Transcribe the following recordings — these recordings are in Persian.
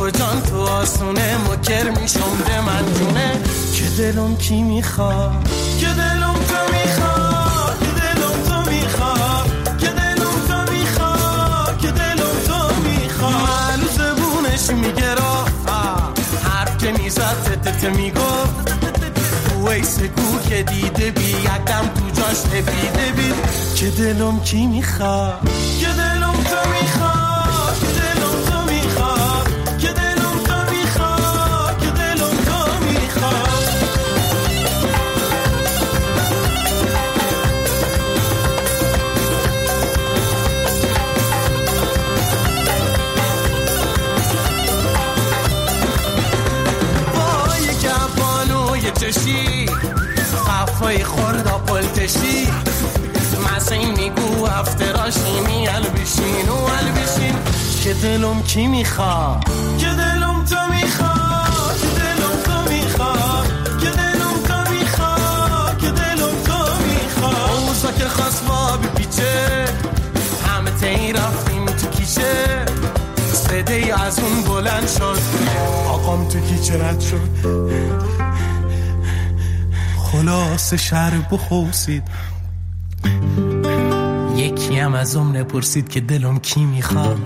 کجان تو آسونه مکر میشم به من جونه که دلم کی میخواد که دلم تو میخواد که دلم تو میخواد که دلم تو میخواد که دلم تو میخواد من زبونش میگه را حرف که میزد تت میگفت ویسه گو که دیده بی یکم تو جاش تپیده بی که دلم کی میخواد که دلم تو میخواد که دلم تو میخواد که دلم تو میخواد که دلم تو میخواد وای گبانوی چشی خفای خوردا پلتشی مسین میگو افتراشینی البشین و البشین که دلم کی میخواد که دلم تو میخواد که دلم تو میخواد که دلم تو میخواد که دلم تو میخواد اوزا که خواست با بپیچه همه تایی رفتیم تو کیچه صده ای از اون بلند شد آقام تو کیچه رد شد خلاص شهر بخوصید یکی هم از اون نپرسید که دلم کی میخواد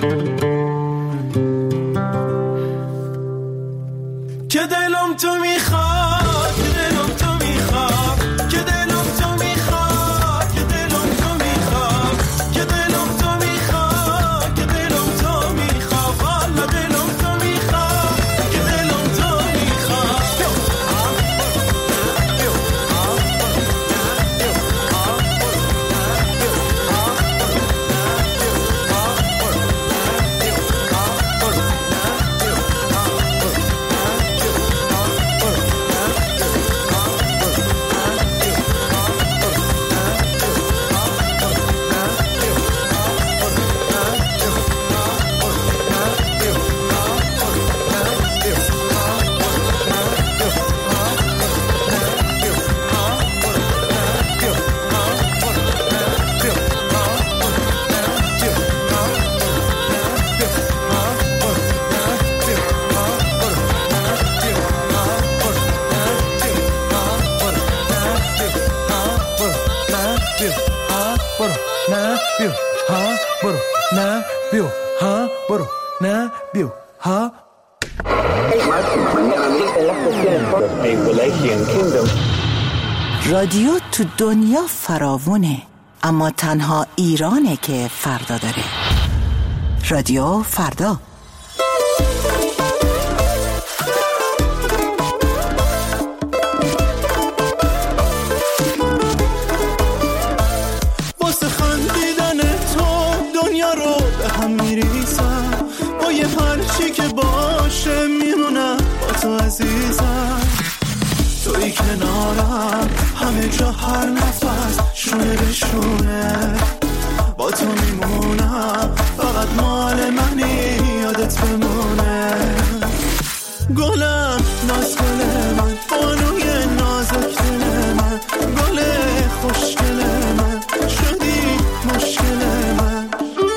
که دلم تو میخواد که دلم تو میخواد که دلم تو میخواد که دلم تو میخواد که دلم تو میخواد که دلم تو میخواد والا دلم تو میخواد که دلم تو میخواد رادیو تو دنیا فراوونه اما تنها ایرانه که فردا داره. رادیو فردا. واسه خندیدن تو دنیا رو به هم میریزم با یه هرچی که باشه میمونم با تو عزیزم توی کنارم همه جا هر نفس شونه به شونه با تو میمونم فقط مال منی یادت بمونه گلم ناز گل من بانوی نازک دل من گل خوشگل من شدی مشکل من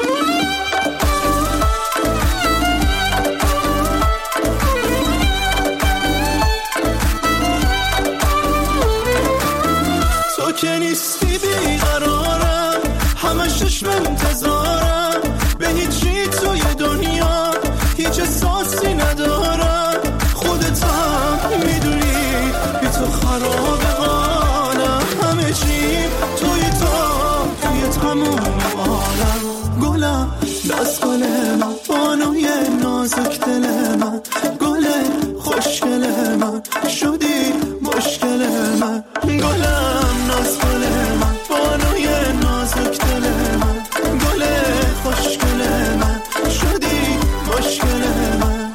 تو که نیستی بیقرارم همش چشم انتظارم به هیچی توی دنیا هیچ احساسی ندارم خودت هم میدونی بی تو خراب حالم همه چیم توی تموم عالم گلم دست گل من بانوی نازک دل من گل خوشگل من شدی مشکل من گلم ناز گل من بانوی نازک دل من گل خوشگل من شدی مشکل من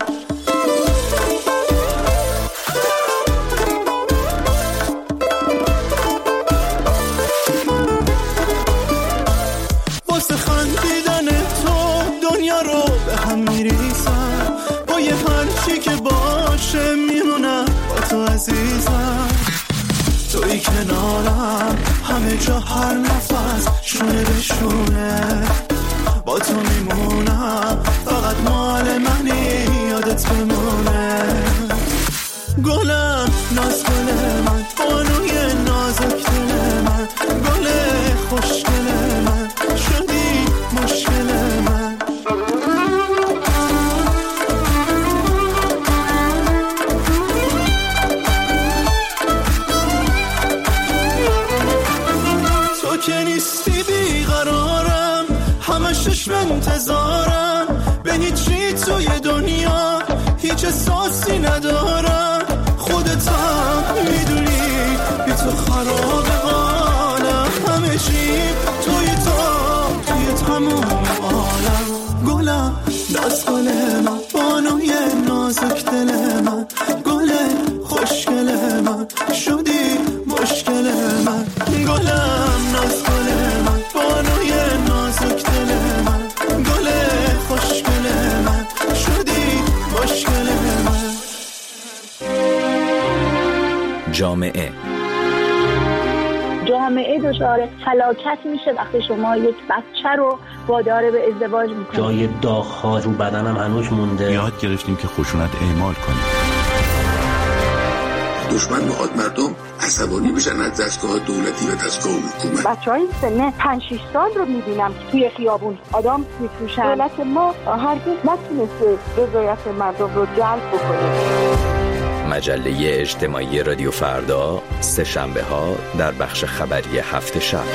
واسه خندیدن تو دنیا رو به هم میریزم با یه هرچی که باشه میمونم با تو عزیزم توی کنارم همه جا هر نفس شونه به شونه با تو میمونم فقط مال منی یادت بی توی دنیا هیچ احساسی ندارم، خودت هم میدونی بی تو خراب حالم، همه چی توی تموم عالم. گلم دست گل من، بانوی نازک دل من، گل خوشگل من، شدی مشکل من. گلم دست گل من، بانوی نازک دل من، گل خوشگل من، شدی مشکل من. جامعه دچار فلاکت میشه وقتی شما یک بچه رو وادار به ازدواج میکنید. جای داغ‌ها رو بدنم هنوز مونده. یاد گرفتیم که خشونت اعمال کنیم. دشمن میخواد مردم عصبانی بشن از دستگاه دولتی و دستگاه حکومت. بچهای سن 5-6 سال رو میبینم که توی خیابون آدم میفروشن. دولت ما هرگز نتونسته رضایت مردم رو جلب بکنه. مجله اجتماعی رادیو فردا، سه شنبه ها در بخش خبری هفت شب.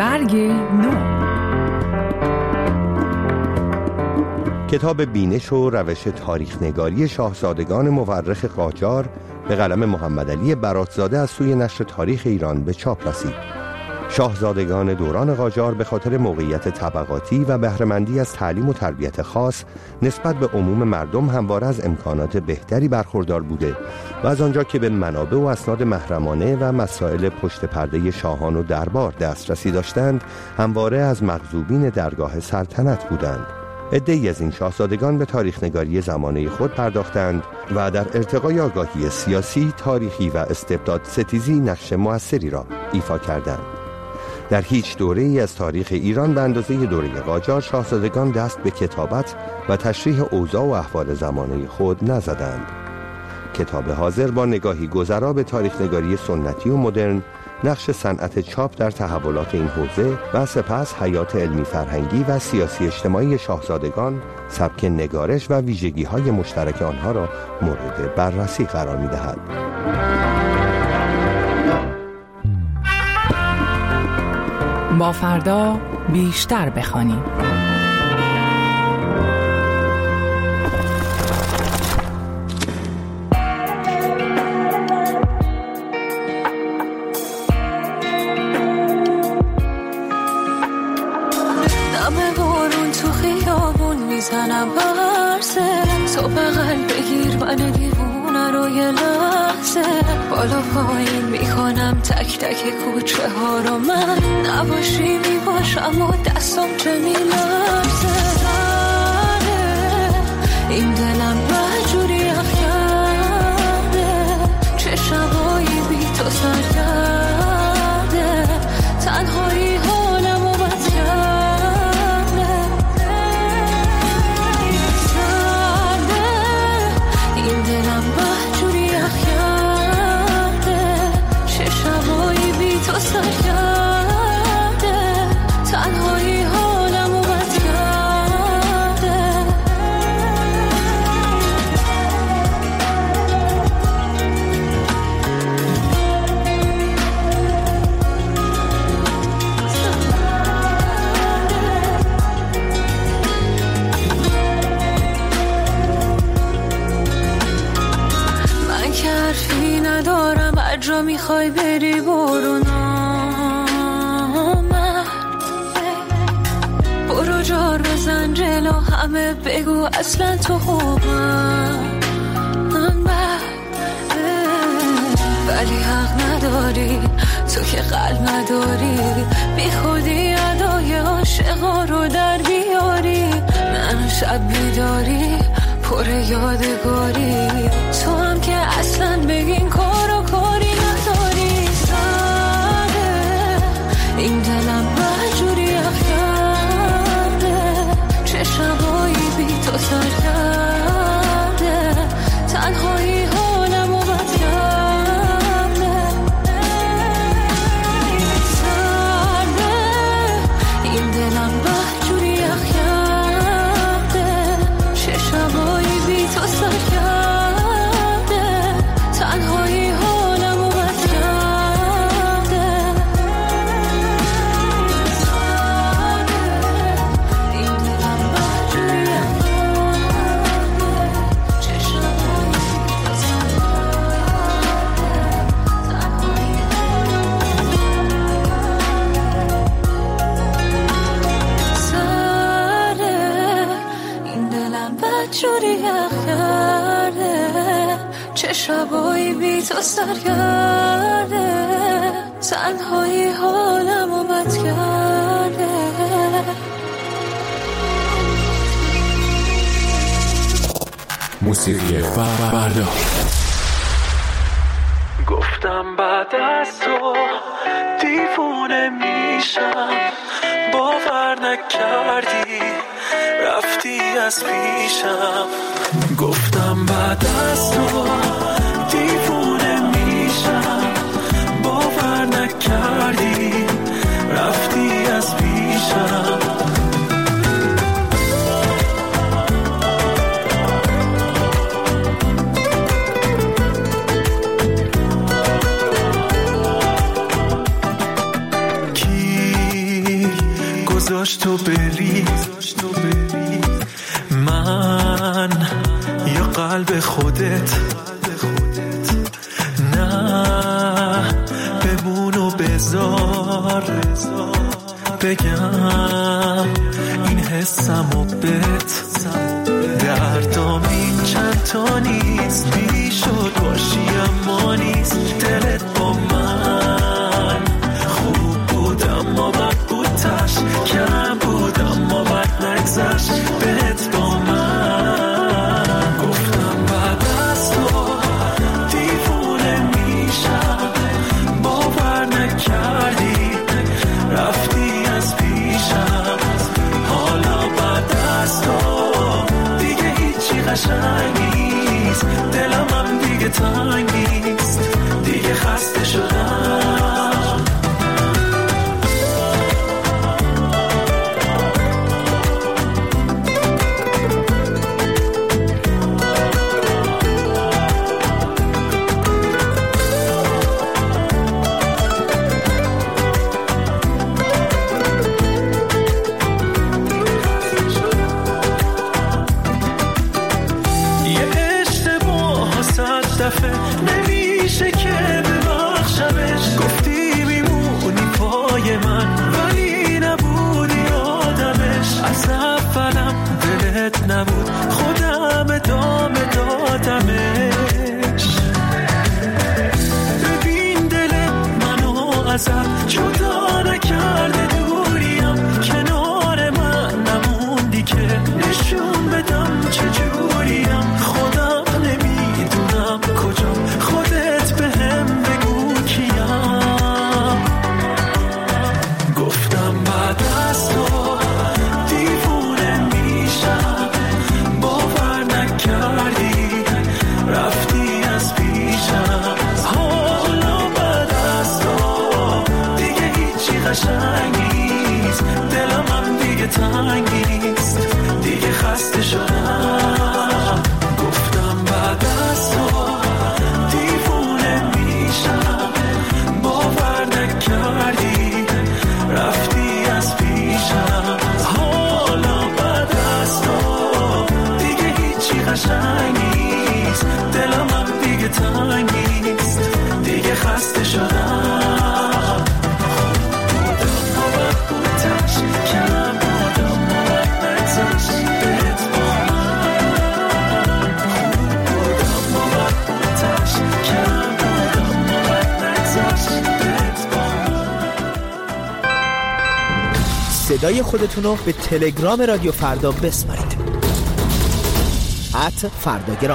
برگ نو. کتاب بینش و روش تاریخ‌نگاری شاهزادگان مورخ قاجار به قلم محمدعلی براتزاده از سوی نشر تاریخ ایران به چاپ رسید. شاهزادگان دوران قاجار به خاطر موقعیت طبقاتی و بهره‌مندی از تعلیم و تربیت خاص نسبت به عموم مردم همواره از امکانات بهتری برخوردار بوده و از آنجا که به منابع و اسناد محرمانه و مسائل پشت پرده شاهان و دربار دسترسی داشتند، همواره از مغضوبین درگاه سلطنت بودند. عده‌ای از این شاهزادگان به تاریخ‌نگاری زمانه خود پرداختند و در ارتقای آگاهی سیاسی، تاریخی و استبداد ستیزی نقش موثری را ایفا کردند. در هیچ دوره‌ای از تاریخ ایران به اندازه دوره قاجار شاهزادگان دست به کتابت و تشریح اوضاع و احوال زمانه خود نزدند. کتاب حاضر با نگاهی گذرا به تاریخ‌نگاری سنتی و مدرن، نقش صنعت چاپ در تحولات این حوزه و سپس حیات علمی فرهنگی و سیاسی اجتماعی شاهزادگان، سبک نگارش و ویژگی‌های مشترک آنها را مورد بررسی قرار می‌دهد. با فردا بیشتر بخوانیم. میزنم برسه تو بغل بگیر من دیوونه رو یه لحظه بالا پایین میکنم تک تک کوچه ها رو من نباشی میباشم و دستم چه میلرزه این دلم بجوری اخ کرده چه شبایی بی تو سر کرده تنهایی حالم و بد کرده این دلم بجوری اخ کرده چه شبایی بی تو سر کرده تنهایی حالم و بد کرده من که حرفی ندارم هر جا میخوای بری برو برو جار بزن جلو همه بگو اصلا تو خوبم من ولی حق نداری تو که قلب نداری بی خودی ادای عاشقا رو در بیاری من شب بیداری پر یادگاری تو هم که اصلا بگین کار و کاری نداری ساده این دلم بجوری اخ کرده چه شبایی بی تو سر کرده تنهایی حالم و بد کرده سرده این دلم بجوری اخ کرده چه شبایی بی تو سر کرده تنهایی حالم و بد کرده این دلم بجوری اخ کرده چه شبایی بی تو سر این دلم بجوری اخ کرده چه شبایی بی تو سر کرده تنهایی حالم و بد کرده موسیقی فردا. گفتم بعد از تو دیوونه میشم باور نکردی رفتی از پیشم گفتم بعد از تو دیوونه میشم باور نکردی رفتی از پیشم کی گذاشت تو بری. من یا قلب خودت، نه بمون و بذار بگم این حسمو بهت. دردام این چند تا نیست، بیشد باشی اما نیست. دلت با من خوب بود اما بد بود، تش کم بود اما بد نگذشت. بهت با من گفتم بعد از تو دیوونه میشم، باور نکردی رفتی از پیشم. حالا بعد از تو دیگه هیچی قشنگ نیست، دلم هم دیگه تنگ نیست، دیگه خسته شدم. نمیشه که ببخشمش، گفتی میمونی پای من ولی نبودی آدمش. از اولم دلت نبود، خودم ادامه دادمش. ببین دل منو ازت جدا نکرده، دوریم کنار من نموندی که نشون بدم چجوریم. خودم نمیدونم کجا، خودت بهم بگو کیم. گفتم بعد از تو دیوونه میشم، باور نکردی رفتی از پیشم. حالا بعد از تو دیگه هیچی قشنگ نیست، دلم هم دیگه تنگ نیست، دیگه خسته شدم. گفتم بعد از تو دیوونه میشم، باور نکردی رفتی از پیشم. حالا بعد از تو دیگه هیچی قشنگ نیست، دلم هم دیگه تنگ نیست، دیگه خسته شدم. بودم و بد بودش، کم بودم و بد نگذشت. بهت با من خوب بودم و بد بودش، کم بودم و بد نگذشت. بهت با من. صدای خودتون رو به تلگرام رادیو فردا بسپارید. @فرداگرام.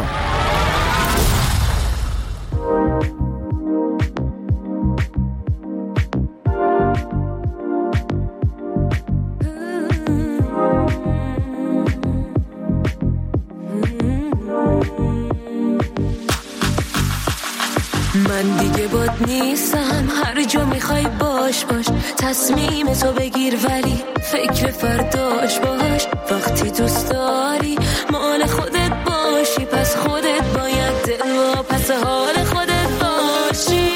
من دیگه باد نیستم، هر جا میخوای باش تصمیم تو بگیر ولی فکر فرداش باش. وقتی دوست داری مال خودت باشی، پس خودت باید دل و پس حال خودت باشی.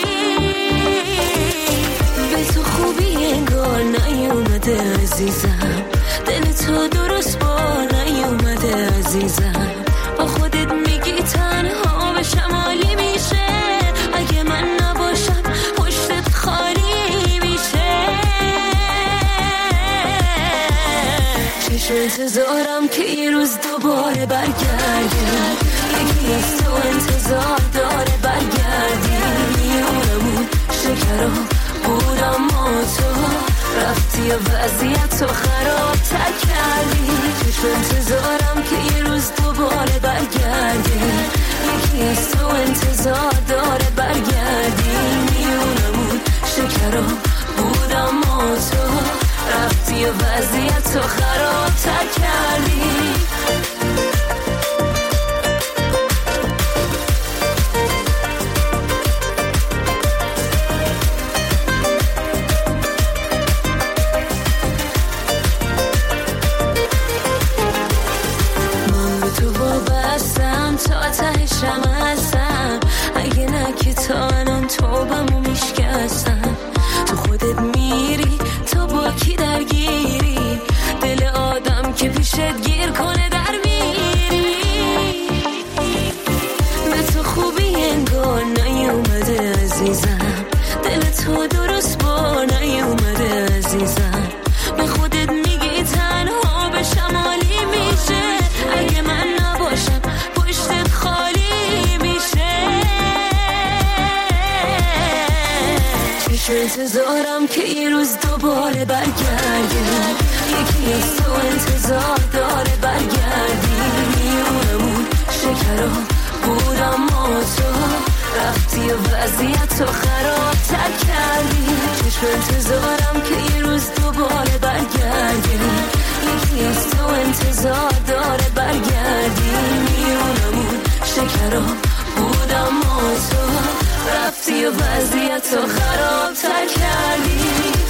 به تو خوبی انگار نیومده عزیزم، دل تو درست با نیومده عزیزم. با خودت میگی تنها به شمالی میشه، اگه من نباشم پشتت خالی میشه. چشم انتظارم که یه روز دوباره برگردی، یکی از تو انتظار داره برگردی. میونمون شکرا بود اما تو رفتی و وضعیت تو خراب تر کردی. چشم انتظارم که یه روز دوباره برگردی، یکی از تو انتظار داره برگردی. میونمون شکرا بود اما تو رفتی و وضعیت تو خراب تر کردی. تهشم هستم، اگه نه که تا الان توبمو میشکستم. تو خودت میری تا با کی درگیری، پیشت گیر کنه در میری. به تو خوبی انگار نیومده عزیزم، دل تو درست بار نیومده عزیزم. به خودت میگی تنها به شمالی میشه، اگه من نباشم پشتت خالی میشه. چشم انتظارم که یه روز دوباره برگردی، یکی از تو انتظار داره برگردی. میونمون شکرها بود اما تو رفتی و وضعیت رو خراب تر کردی. چشم انتظارم که یه روز دوباره برگردی، یکی از تو انتظار داره برگردی. میونمون شکرها بود اما تو رفتی و وضعیت رو خراب تر کردی.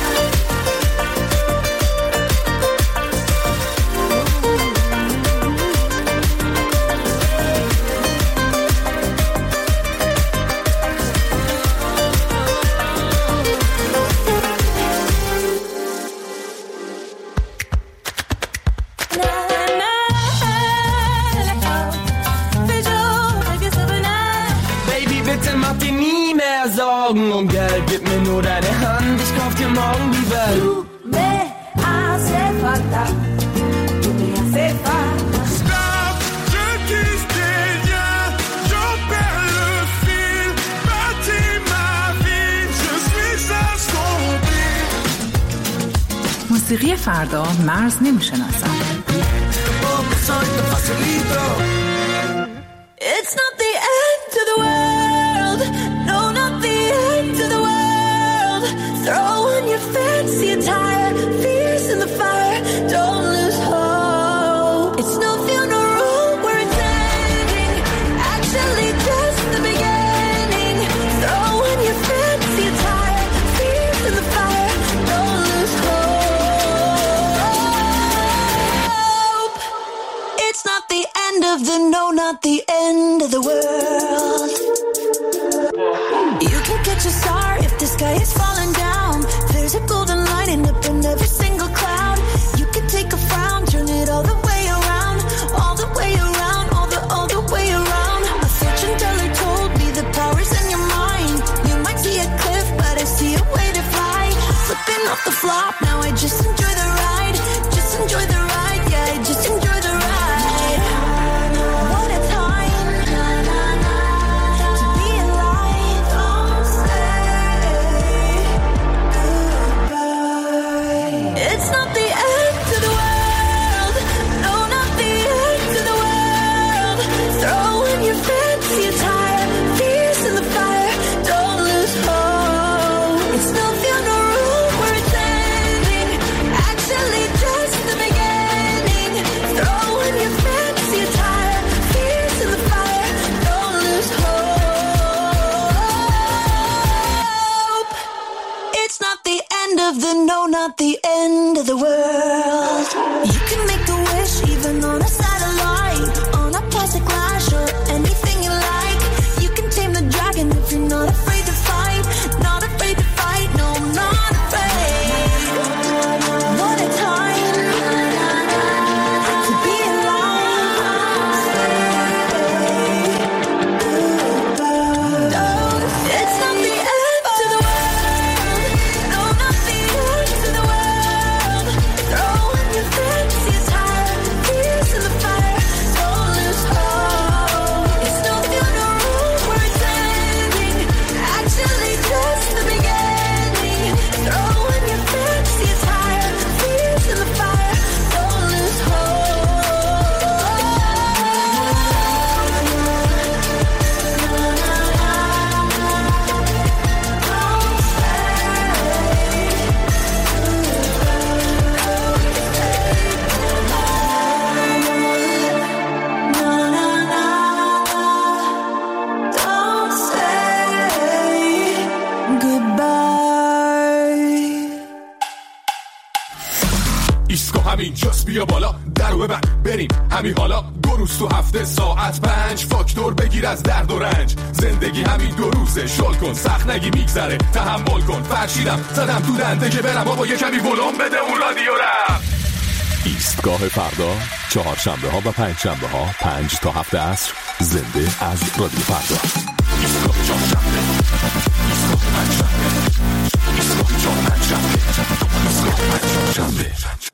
Und Geld, gib mir nur deine Hand, ich kauf dir morgen die Welt. Du me hace falta, tu me hace falta. Stop, je quitte tes liens, j'en perds le fil. Bâtis ma vie, je suis assombri. موسیقی فردا مرز نمیشناسد. It's not the end of the world, no, not the end of the world. Throw on your fancy attire, fierce in the fire, don't lose hope. It's no funeral, we're attending, actually just the beginning. Throw on your fancy attire, fierce in the fire, don't lose hope. It's not the end of the, no, not the end of the world. You can catch a star if the sky is falling down. There's a golden lining up in every single cloud. You can take a frown, turn it all the way around, all the way around, all the way around. A fortune teller told me the power's in your mind. You might see a cliff, but I see a way to fly. Flipping off the flop, now I just enjoy the ride. Just enjoy the ride, yeah, I just enjoy the ride. What a time to be alive. Don't say goodbye. It's not the end of the world, no, not the end of the world. Throw in your fancy attire, fierce in the fire, don't lose hope. It's no funeral, we're attending, actually just the beginning. Throw in your fancy attire, fierce in the fire, don't lose hope. It's not the end of the, no, not the end of the world. You can make a wish even on a satellite, on a plastic lash or anything you like. You can tame the dragon if you're not afraid to fight, not afraid to fight, no, I'm not afraid. What a time to be alive. It's not the end of the world, no, not the end of the world. Throw in your fancy attire, fierce in the fire, don't lose hope. It's no funeral, we're attending, actually just the beginning. Throw in your fancy attire, fierce in the fire, don't lose Don't say goodbye. ایسکو همین جاست، بیا بالا درو ببند بریم همین حالا. 2 روز تو هفته ساعت 5 فاکتور بگیر از درد و رنج. زندگی همین 2 روزه، شل کن سخت نگی میگذره، تحمل کن. فرشیدم زدم تو دنده که برم بابا یه کمی ولوم بده اون رادیو رم. ایستگاه فردا، چهارشنبه ها و پنجشنبه ها 5 تا 7 عصر، زنده از رادیو فردا. ایستگاه چهارشنبه، ایستگاه پنجشنبه، ایستگاه چهارشنبه، ایستگاه پنجشنبه.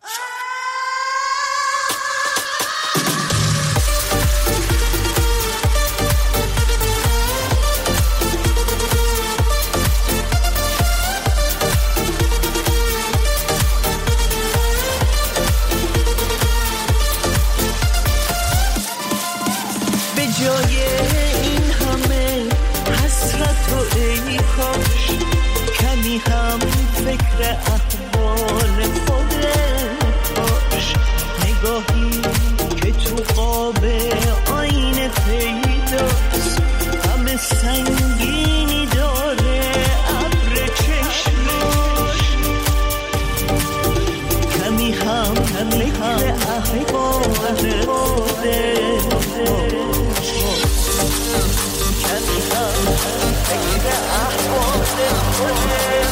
احوال خودت باش، نگاهی که تو قاب آینه پیداست، همه سنگینی داره ابر چشماش، کمی هم فکر احوال خودت باش، کمی هم فکر احوال خودت.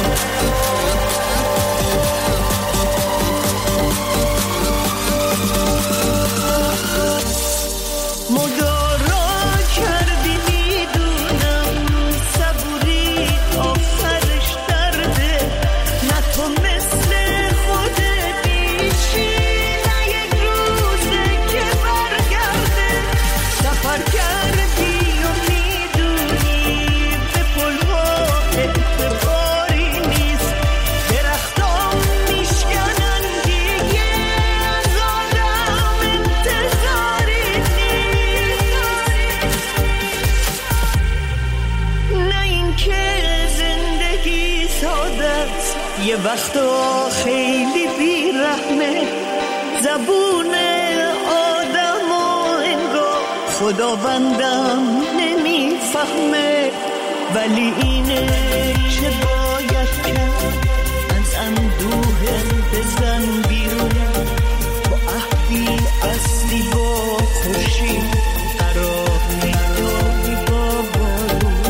یه وقتا خیلی بیرحمه، زبون آدم و انگار خداوندم نمیفهمه، ولی اینه چه باید کرد، از اندوه بزن بیرون، با عهدی اصلی با خوشی قرار میدادی با بارون.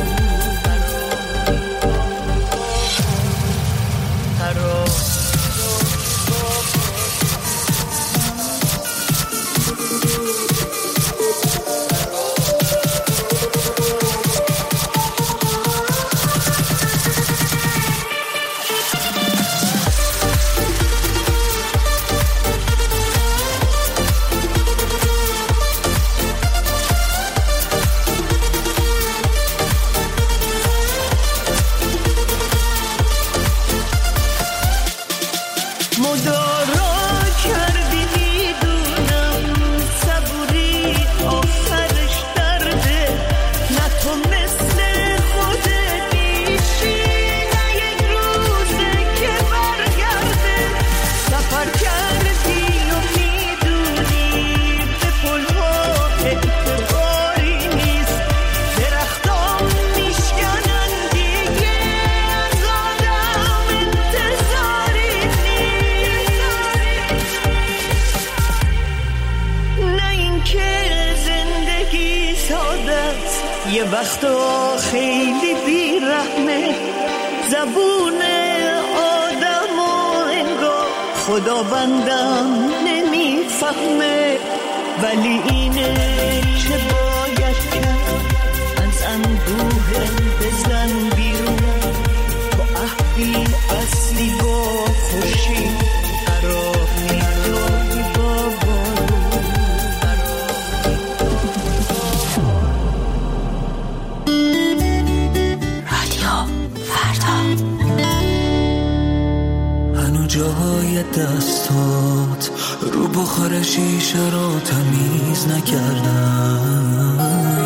یه وقتا خیلی بیرحمه، زبون آدم و انگار خداوندم نمیفهمه، ولی اینه چه باید کرد، از اندوه بزن بیرون، با عهدی اصلی با خوشی قرار میدادی با بارون. جاهای دستات رو بخار شیشه رو تمیز نکردم،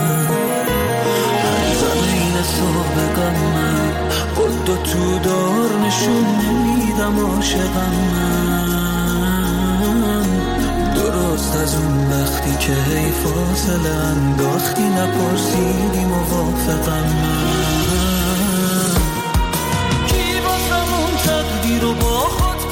هر زمین صبح غمم قد و تو دار نشون نمیدم عاشقم من، درست از اون وقتی که هی فاصله انداختی نپرسیدی موافقم من، کی واسم اون تقدیر رو با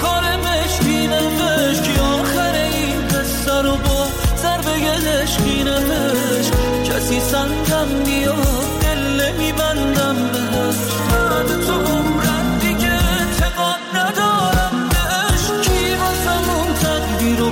رو با ضربه عشقینمش کسی سنگم بیاد دل نمیبندم بهش، بعد تو عمرم دیگه اعتقاد ندارم بهش، کی واسم اون تقدیر رو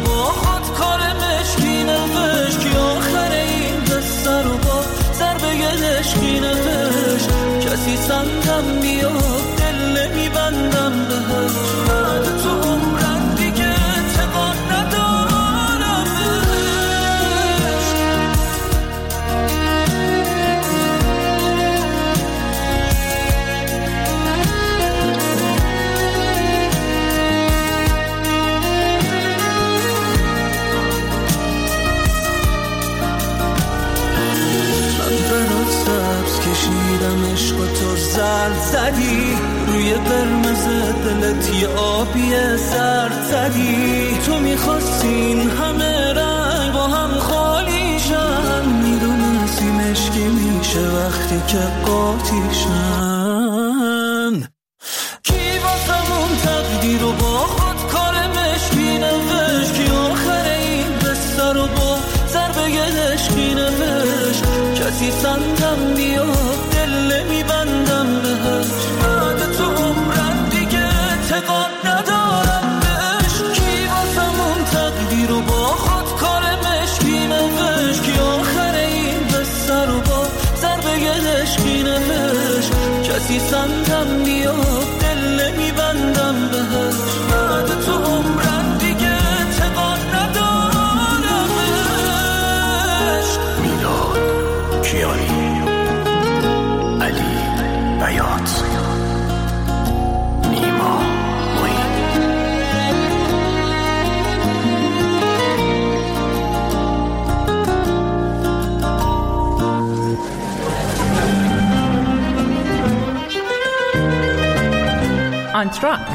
سر زدی، روی قرمز دلت یه آبی زرد زدی. تو میخواستی این همه رنگ با هم خالیشن، میدونستی مشکی میشه وقتی که قاطیشن. کی واسمون تقدیر رو با خود کار مشکی نوشت، کی آخر این بستر رو با ضربه عشقی نوشت. کسی سندم بیاد دل نمیبندم بهش، بعد تو عمرم دیگه اعتقاد ندارم بهش. کی واسمون تقدیر رو با خود کار مشکی نوشت، کی آخر این بستر رو با ضربه عشقی نوشت. کسی سندم بیاد دل نمیبندم بهش، بعد تو عمرم دیگه اعتقاد ندارم بهش. میلاد کیانی، علی بیات، نیما معین. آنتراکت.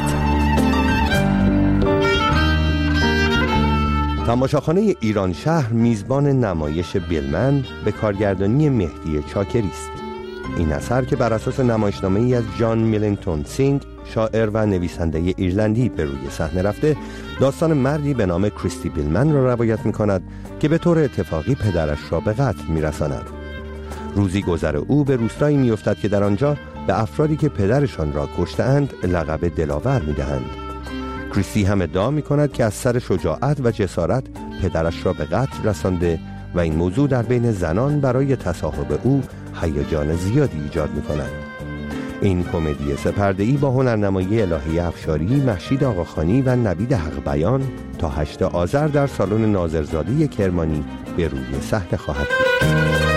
تماشاخانه ایران شهر میزبان نمایش بیلمن به کارگردانی مهدی چاکری است. این اثر که بر اساس نمایشنامه‌ای از جان میلینگتون سینگ، شاعر و نویسنده ایرلندی، به روی صحنه رفته، داستان مردی به نام کریستی بیلمن را روایت می‌کند که به طور اتفاقی پدرش را به قتل می‌رساند. روزی گذر او به روستایی می‌افتد که در آنجا به افرادی که پدرشان را کشته‌اند لقب دلاور می‌دهند. کریستی هم ادعا می‌کند که از سر شجاعت و جسارت پدرش را به قتل رسانده و این موضوع در بین زنان برای تصاحب او هیجان زیادی ایجاد می‌کند. این کمدی سه‌پرده‌ای با هنرنمایی الهی افشاری، مهشید آقاخانی و نوید حق بیان تا 8 آذر در سالن ناظرزاده کرمانی به روی صحنه خواهد بود.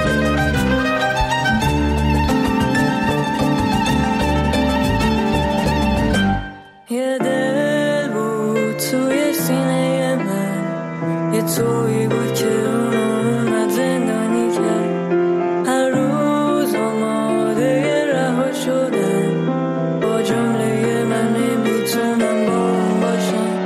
یه دل بود توی سینه من، یه تویی بود که اومد زندانی کرد. هر روز آماده رها شدم، با جمله من نمیتونم با اون باشم،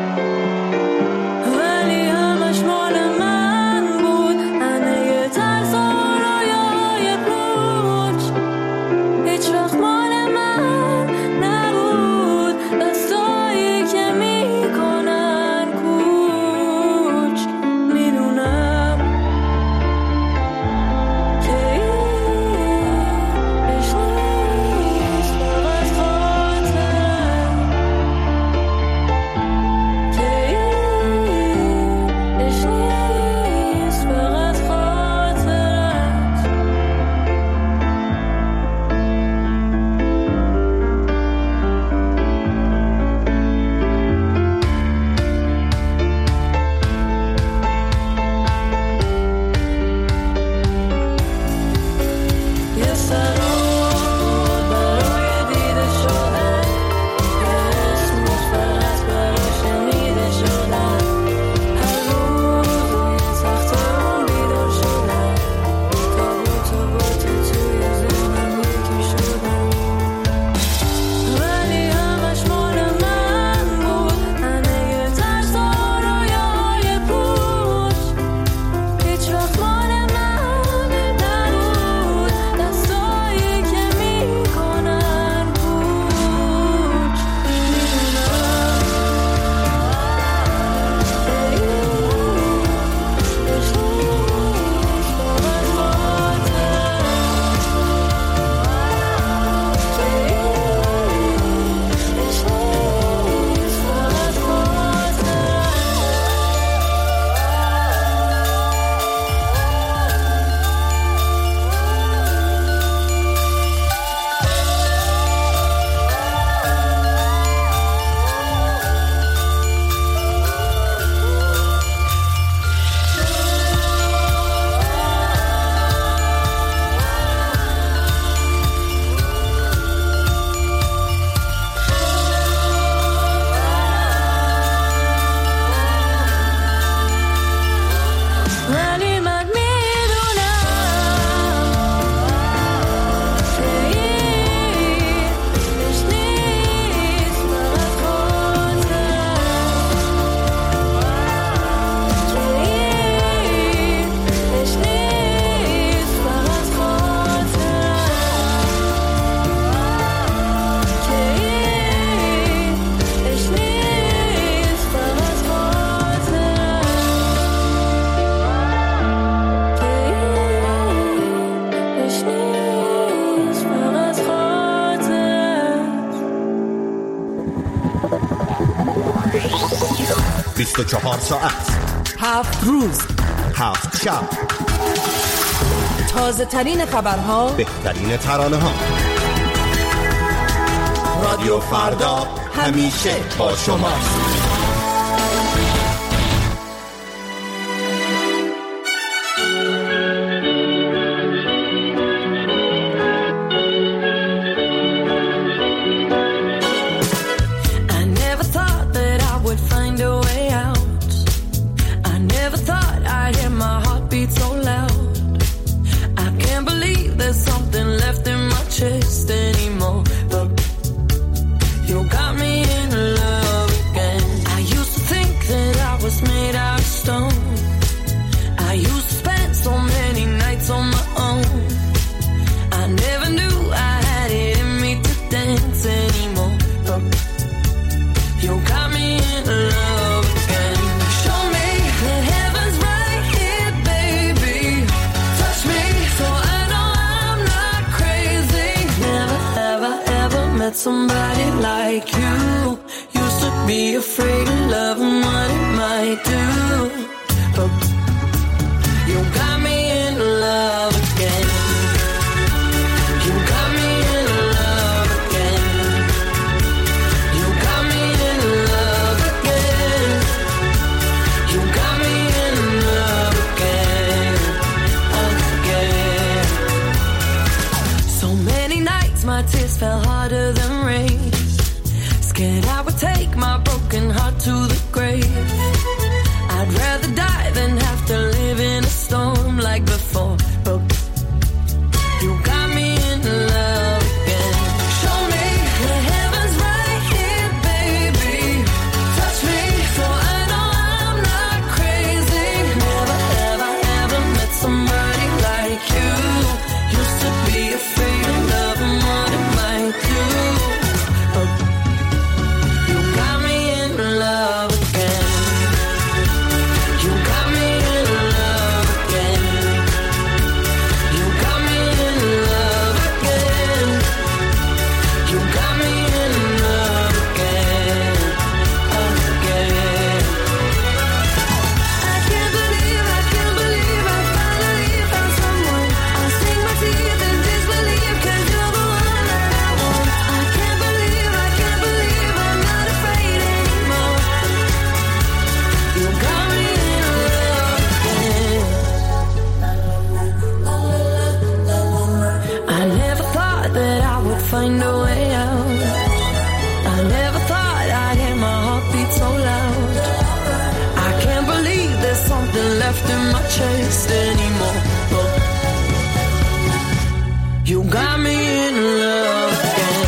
ولی همش مال من بود. همه ترس و رویای پوچ هیچ وقت مال من نبود. دستایی که میکنن کوچ، میدونم 24 ساعت 7 روز 7 شب، تازه ترین خبرها، بهترین ترانه ها. رادیو فردا همیشه با شماست. Somebody like you used to be afraid of love and what it might do, but you got me in love again. You got me in love again. You got me in love again. You got me in love again, again. So many nights my tears fell harder than I would take my broken heart to the grave. I'd rather die than have to live in a storm like before. But you got me in love again. Show me the heavens right here, baby. Touch me so I know I'm not crazy. Never, ever, ever met somebody like you. Used to be afraid of love and what it might do. But find a way out. I never thought I'd hear my heartbeat so loud. I can't believe there's something left in my chest anymore. But you got me in love again.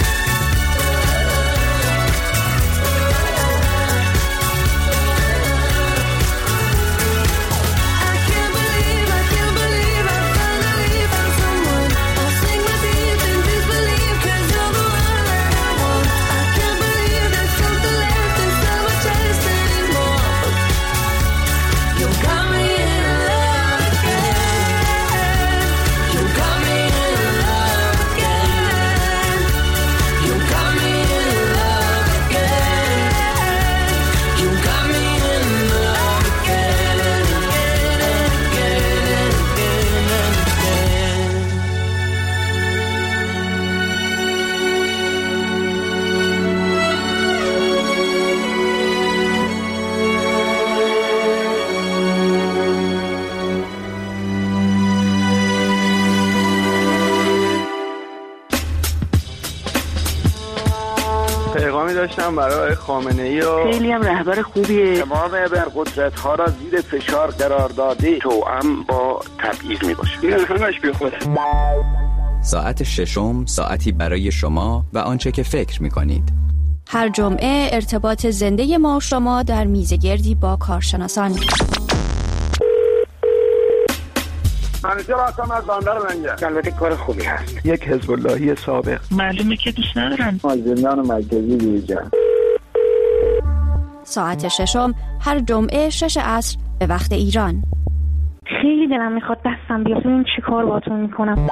داشتم برای خامنه‌ای و خیلی هم رهبر خوبیه. تمام ابرقدرت‌ها را زیر فشار قرار داده، توأم با تبعیض میباشه. این همش بیخوده. ساعت ششم، ساعتی برای شما و آنچه که فکر می‌کنید. هر جمعه ارتباط زنده ما و شما در میزگردی با کارشناسان. منیجر هستم از بندر لنگر. البته کار خوبی هست. یک حزب اللهی سابق. معلومه که دوست ندارن. زندان مرکزی دیجا. ساعت ششم هر جمعه 6 عصر به وقت ایران. خیلی دلم میخواد دستم بیاد ببینم چی کار باهاتون میکنم.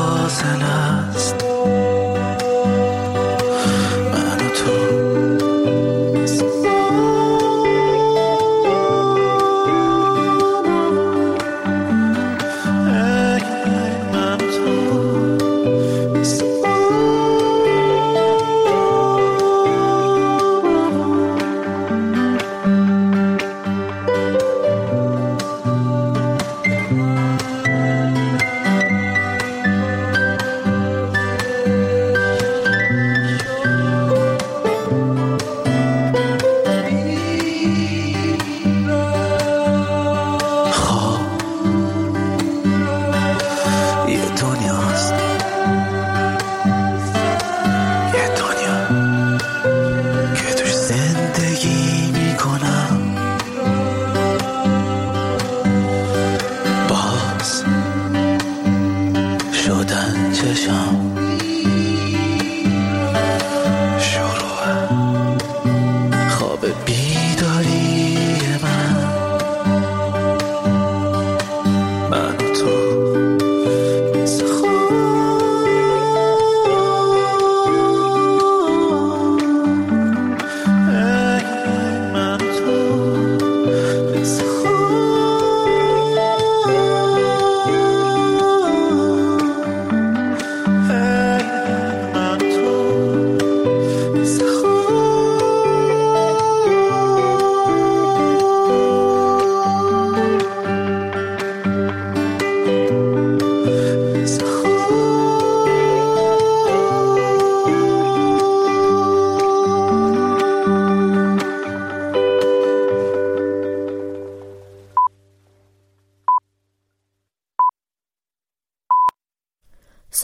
فاصله است من و تو. شدن چشم